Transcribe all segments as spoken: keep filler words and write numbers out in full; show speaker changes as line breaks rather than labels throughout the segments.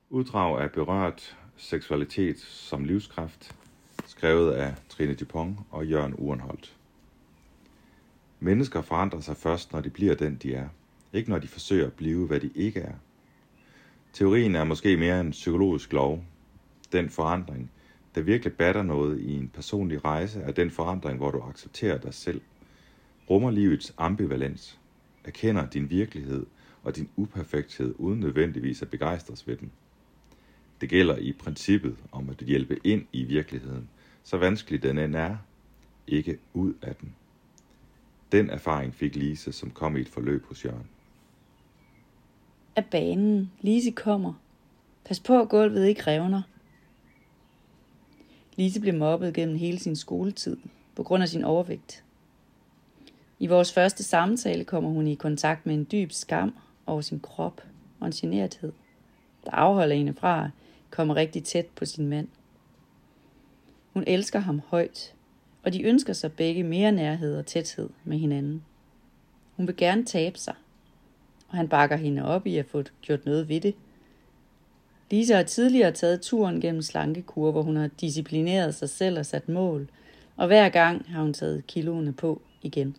Uddrag af Berørt seksualitet som livskraft, skrevet af Trine Dupont og Jørgen Uhrenholt. Mennesker forandrer sig først, når de bliver den, de er. Ikke når de forsøger at blive, hvad de ikke er. Teorien er måske mere en psykologisk lov. Den forandring, der virkelig batter noget i en personlig rejse, er den forandring, hvor du accepterer dig selv, rummer livets ambivalens, erkender din virkelighed og din uperfekthed uden nødvendigvis at begejstres ved den. Det gælder i princippet om at hjælpe ind i virkeligheden, så vanskelig den end er, ikke ud af den. Den erfaring fik Lise, som kom i et forløb hos Jørgen.
Af banen. Lise kommer. Pas på, at gulvet ikke revner. Lise blev mobbet gennem hele sin skoletid på grund af sin overvægt. I vores første samtale kommer hun i kontakt med en dyb skam over sin krop og en generthed, der afholder hende fra at komme rigtig tæt på sin mand. Hun elsker ham højt, og de ønsker sig begge mere nærhed og tæthed med hinanden. Hun vil gerne tabe sig, og han bakker hende op i at få gjort noget ved det. Lise har tidligere taget turen gennem slankekur, hvor hun har disciplineret sig selv og sat mål, og hver gang har hun taget kiloene på igen.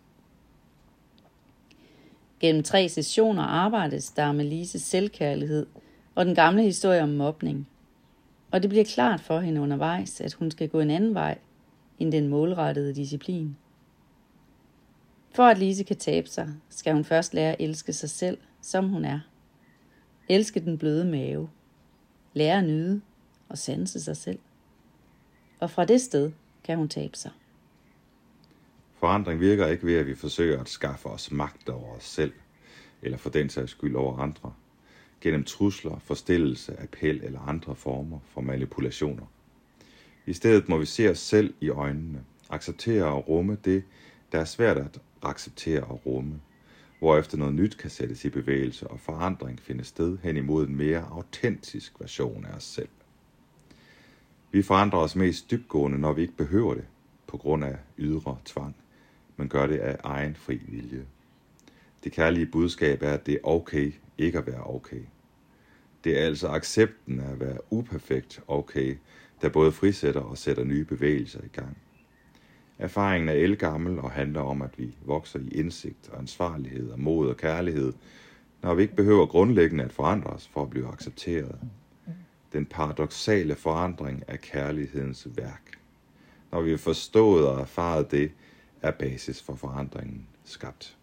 Gennem tre sessioner arbejdes der med Lises selvkærlighed og den gamle historie om mobning. Og det bliver klart for hende undervejs, at hun skal gå en anden vej end den målrettede disciplin. For at Lise kan tabe sig, skal hun først lære at elske sig selv, som hun er. Elske den bløde mave. Lære at nyde og sanse sig selv. Og fra det sted kan hun tabe sig.
Forandring virker ikke ved, at vi forsøger at skaffe os magt over os selv, eller for den sags skyld over andre, gennem trusler, forstillelse, appel eller andre former for manipulationer. I stedet må vi se os selv i øjnene, acceptere og rumme det, der er svært at acceptere og rumme, hvorefter noget nyt kan sættes i bevægelse og forandring finder sted hen imod en mere autentisk version af os selv. Vi forandrer os mest dybtgående, når vi ikke behøver det, på grund af ydre tvang, men gør det af egen fri vilje. Det kærlige budskab er, at det er okay ikke at være okay. Det er altså accepten af at være uperfekt okay, der både frisætter og sætter nye bevægelser i gang. Erfaringen er ældgammel og handler om, at vi vokser i indsigt og ansvarlighed og mod og kærlighed, når vi ikke behøver grundlæggende at forandre os for at blive accepteret. Den paradoksale forandring er kærlighedens værk. Når vi har forstået og erfaret det, er basis for forandringen skabt.